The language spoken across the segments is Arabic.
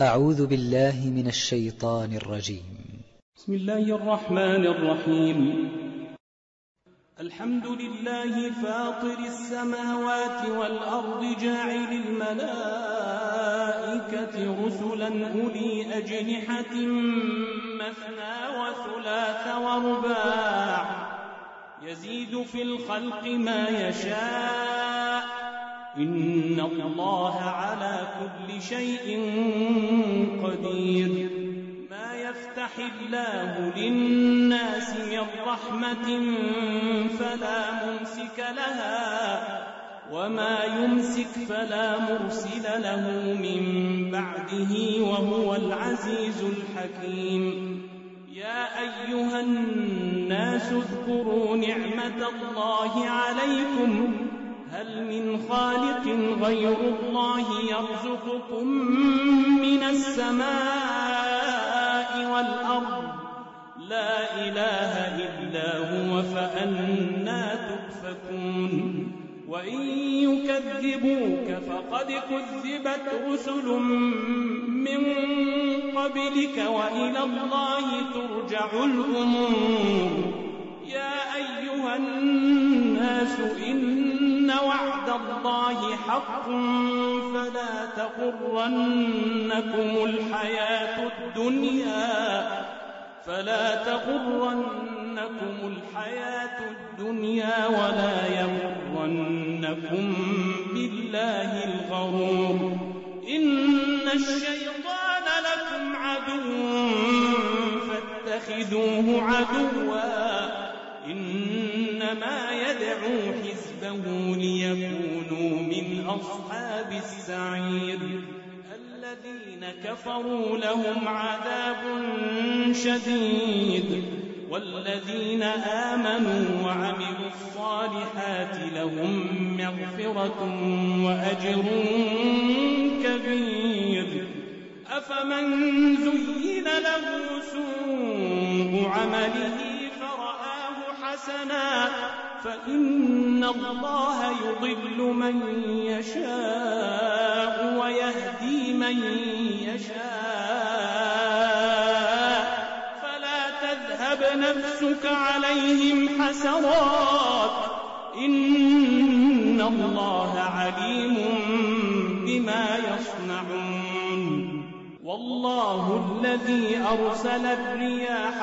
أعوذ بالله من الشيطان الرجيم. بسم الله الرحمن الرحيم. الحمد لله فاطر السماوات والأرض جاعل الملائكة رسلا أولي أجنحة مثنى وثلاث ورباع يزيد في الخلق ما يشاء إن الله على كل شيء قدير. ما يفتح الله للناس من رحمة فلا ممسك لها وما يمسك فلا مرسل له من بعده وهو العزيز الحكيم. يا أيها الناس اذكروا نعمة الله عليكم هل من خالق غير الله يرزقكم من السماء والأرض لا إله إلا هو فأنى تؤفكون. وإن يكذبوك فقد كذبت رسل من قبلك وإلى الله ترجع الأمور. يا أيها الناس إن وعد الله حق فلا تغرنكم الحياة الدنيا ولا يغرنكم بالله الغرور. إن الشيطان لكم عدو فاتخذوه عدوا إنما يدعو حزبه ليكونوا من أصحاب السعير. الذين كفروا لهم عذاب شديد والذين آمنوا وعملوا الصالحات لهم مغفرة وأجر كبير. أفمن زين له سوء عمله فرآه حسنا فإن الله يضل من يشاء ويهدي من يشاء فلا تذهب نفسك عليهم حسرات إن الله عليم بما يصنعون. والله الذي أرسل الرياح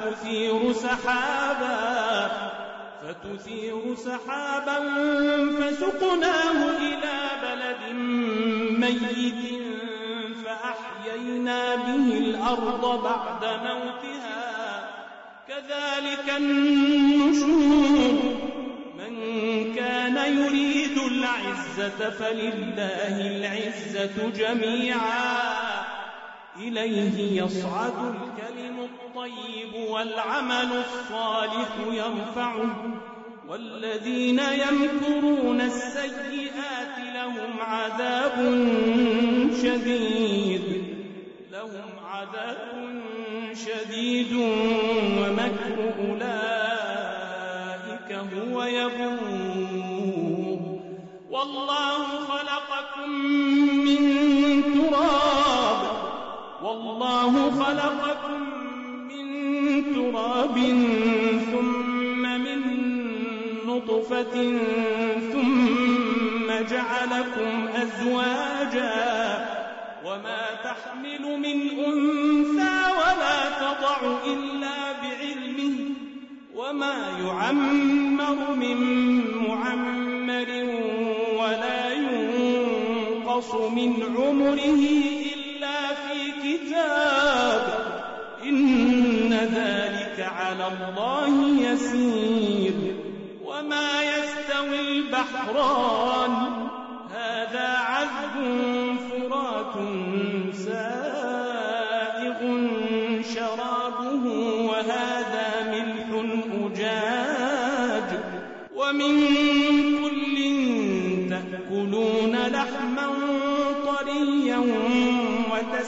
فتثير سحابا فسقناه إلى بلد ميت فأحيينا به الأرض بعد موتها كذلك النشور. من كان يريد العزة فلله العزة جميعا إليه يصعد الكلم الطيب والعمل الصالح يرفعه والذين يمكرون السيئات لهم عذاب شديد ومكر أولئك هو يبور. والله خلقكم من تراب ثم من نطفة ثم جعلكم أزواجا وما تحمل من أنثى ولا تضع إلا بعلمه وما يعمر من معمر ولا ينقص من عمره إلا في كتاب إن ذلك على الله يسير. وما يستوي البحران هذا عذب فرات سائغ شرابه وهذا ملح أجاج ومن كل تأكلون لحما طريا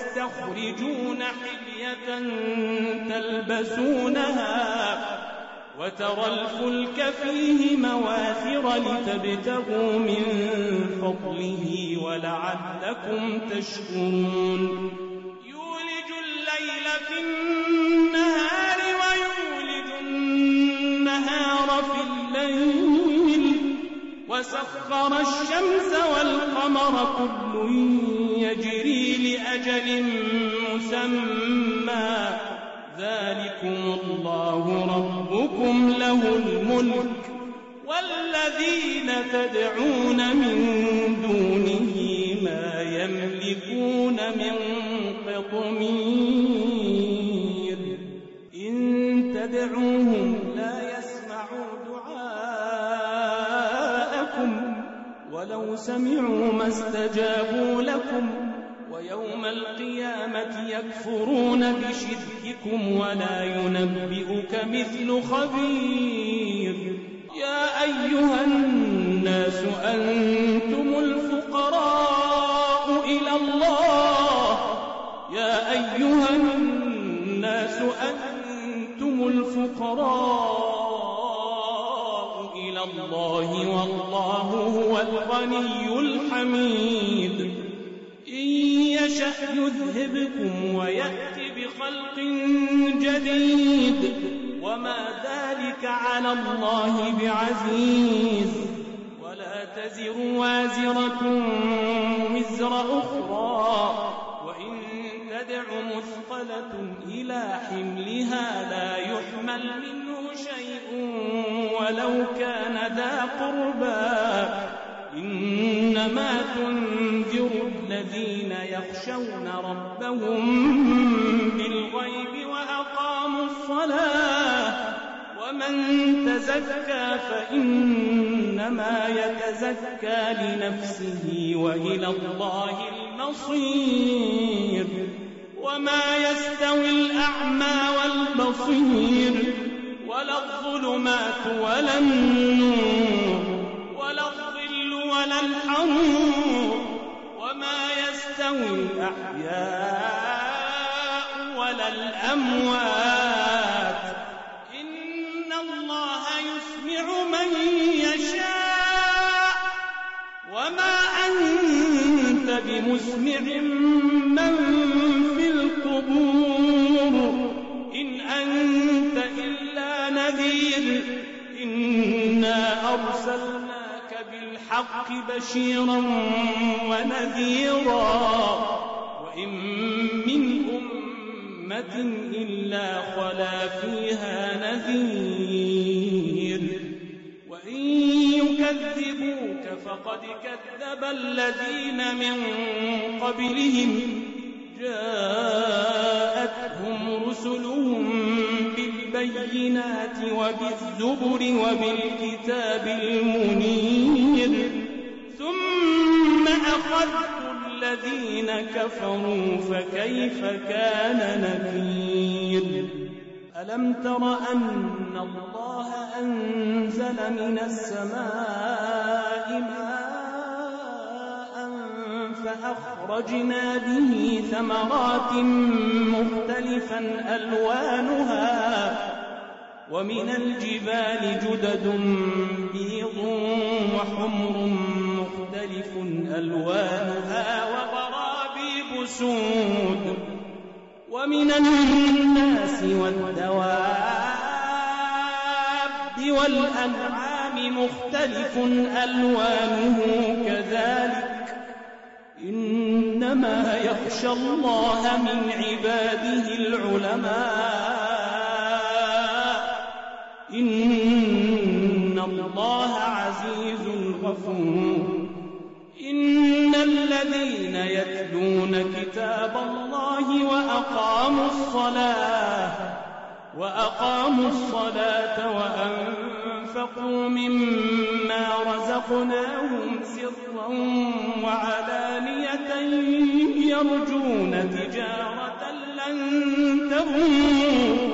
وتستخرجون حلية تلبسونها وترى الفلك فيه مواخر لتبتغوا من فضله ولعلكم تشكرون يولج الليل في النهار ويولج النهار في الليل وسخر الشمس والقمر كل يجري لأجل مسمى ذلكم الله ربكم له الملك والذين تدعون من دونه ما يملكون من قطمير إن تدعوهم لا يسمعوا دعاءكم ولو سمعوا ما استجابوا لكم ويوم القيامة يكفرون بشرككم ولا ينبئك مثل خبير يا أيها الناس أنتم الفقراء إلى الله يا أيها الناس أنتم الفقراء إلى الله والله هو الغني الحميد إن يشأ يذهبكم ويأت بخلق جديد وما ذلك على الله بعزيز ولا تزر وازرة وزر أخرى وإن تدع مثقلة إلى حملها لا يحمل منه شيء ولو كان ذا قربى إنما تنذر الذين يخشون ربهم بالغيب وأقاموا الصلاة ومن تزكى فإنما يتزكى لنفسه وإلى الله المصير وما يستوي الأعمى والبصير ولا الظلمات ولا النور ولا الظل ولا الحرور وما يستوي الأحياء ولا الأموات إن الله يسمع من يشاء وما أنت بمسمع من في القبور إن أنت إلا نذير إنا أرسلناك بالحق بشيرا ونذيرا وإن من أمة إلا خلا فيها نذير وإن يكذبوك فقد كذب الذين من قبلهم جاءتهم رسلهم بالبينات وبالزبر وبالكتاب المنير ثم أخذت الذين كفروا فكيف كان نكير ألم تر أن الله أنزل من السماء ماء فأخرجنا به ثمرات مختلفا ألوانها ومن الجبال جدد بيض وحمر مختلف ألوانها وغرابيب سود ومن الناس والدواب والأنعام مختلف ألوانه كذلك إنما يخشى الله من عباده العلماء إن الله عزيز غفور إن الذين يتلون كتاب الله وأقاموا الصلاة وأنفقوا مما رزقناهم سرا وعلانية يرجون تجارة لن تبور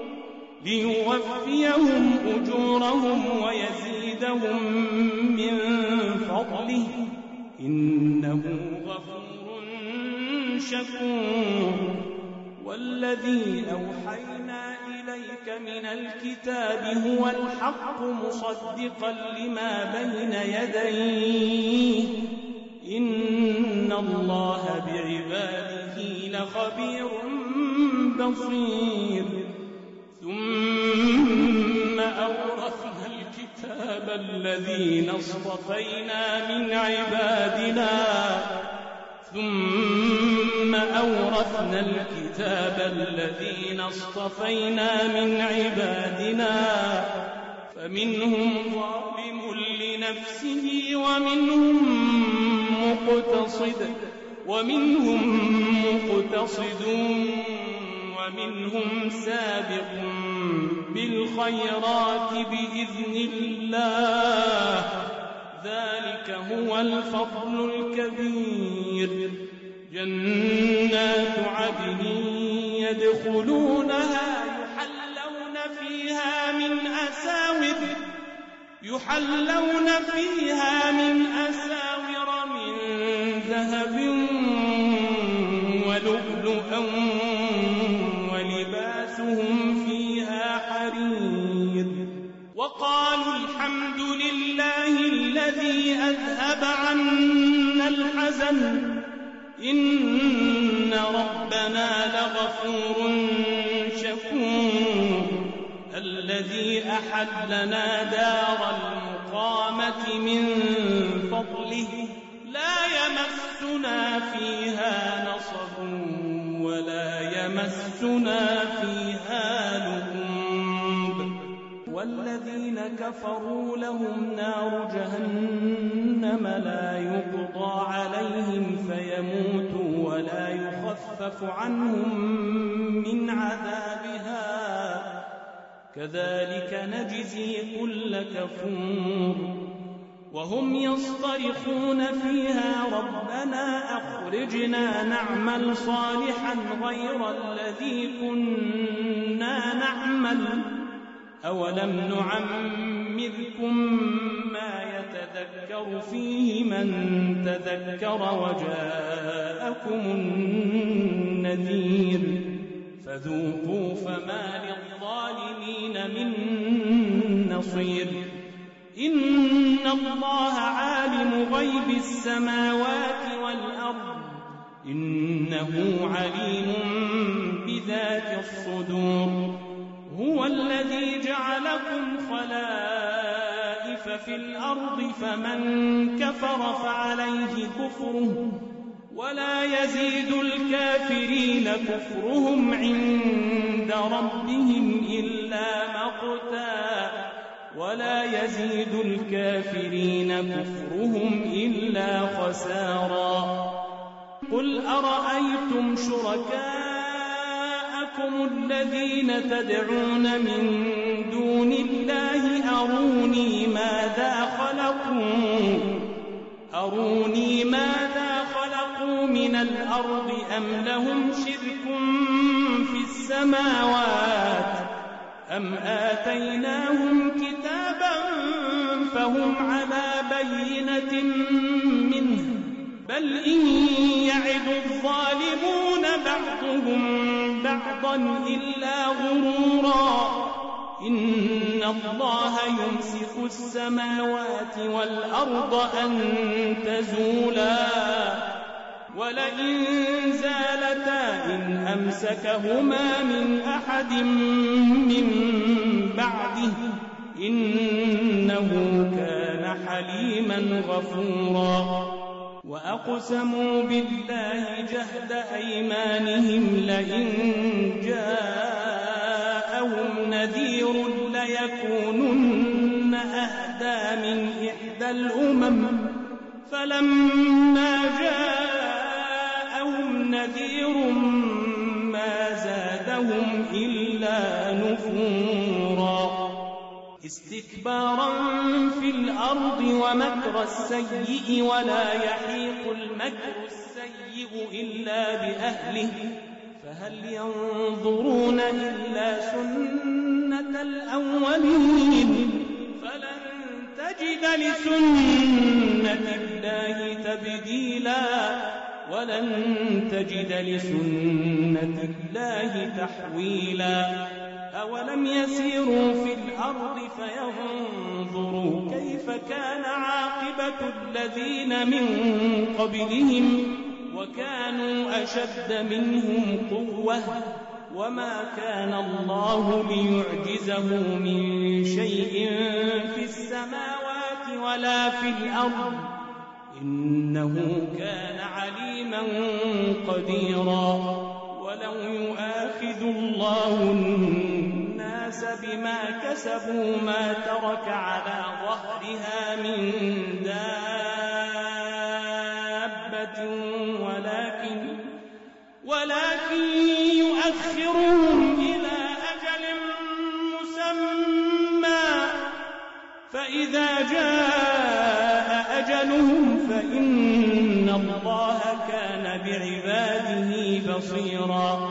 ليوفيهم أجورهم ويزيدهم من فضله إنه غفور شكور والذي أوحينا إليك إليك من الكتاب هو الحق مصدقا لما بين يديه إن الله بعباده لخبير بصير ثم أورثنا الكتاب الذين اصطفينا من عبادنا فمنهم ظالم لنفسه ومنهم مقتصد ومنهم سابق بالخيرات بإذن الله ذلك هو الفضل الكبير جنات عدن يدخلونها يحلون فيها من أساور من ذهب ولؤلؤا ولباسهم فيها حرير وقالوا الحمد لله الذي أذهب عنا الحزن إن ربنا لغفور شكور الذي أحلنا دار المقامة من فضله لا يمسنا فيها نصب ولا يمسنا فيها لغوب والذين كفروا لهم نار جهنم لا يقضى عليهم فيموتوا ولا يخفف عنهم من عذابها كذلك نجزي كل كفور وهم يصطرخون فيها ربنا أخرجنا نعمل صالحا غير الذي كنا نعمل أولم نعمركم ما يتذكر فيه من تذكر وجاءكم النذير فذوقوا فما للظالمين من نصير إن الله عالم غيب السماوات والأرض إنه عليم بذات الصدور هو الذي جعلكم خلائف في الأرض فمن كفر فعليه كفره ولا يزيد الكافرين كفرهم عند ربهم إلا مقتا ولا يزيد الكافرين كفرهم إلا خسارا قل أرأيتم شركاءكم الذين تدعون من دون الله أروني ماذا خلقوا من الأرض أم لهم شرك في السماوات أم آتيناهم كتابا فهم على بينة منه بل إن يعد الظالمون بعضهم بعضا إلا غرورا إن الله يمسك السماوات والأرض أن تزولا ولئن زالتا إن أمسكهما من أحد من بعده إنه كان حليما غفورا وأقسموا بالله جهد أيمانهم لئن جاءهم نذير ليكونن أهدى من إحدى الأمم فلما جاءهم نذير ما زادهم إلا نفورا استكبارا في الأرض ومكر السيء ولا يحيق المكر السيء إلا بأهله فهل ينظرون إلا سنة الأولين فلن تجد لسنة الله تبديلا ولن تجد لسنة الله تحويلا أولم يسيروا في الأرض فينظروا كيف كان عاقبة الذين من قبلهم وكانوا أشد منهم قوة وما كان الله ليعجزه من شيء في السماوات ولا في الأرض إنه كان عليما قديرا ولو يؤاخذ الله الناس بما كسبوا ما ترك على ظهرها من دابة ولكن يؤخرهم إلى أجل مسمى فإذا جاء أجلهم فإن الله كان بعباده بصيرا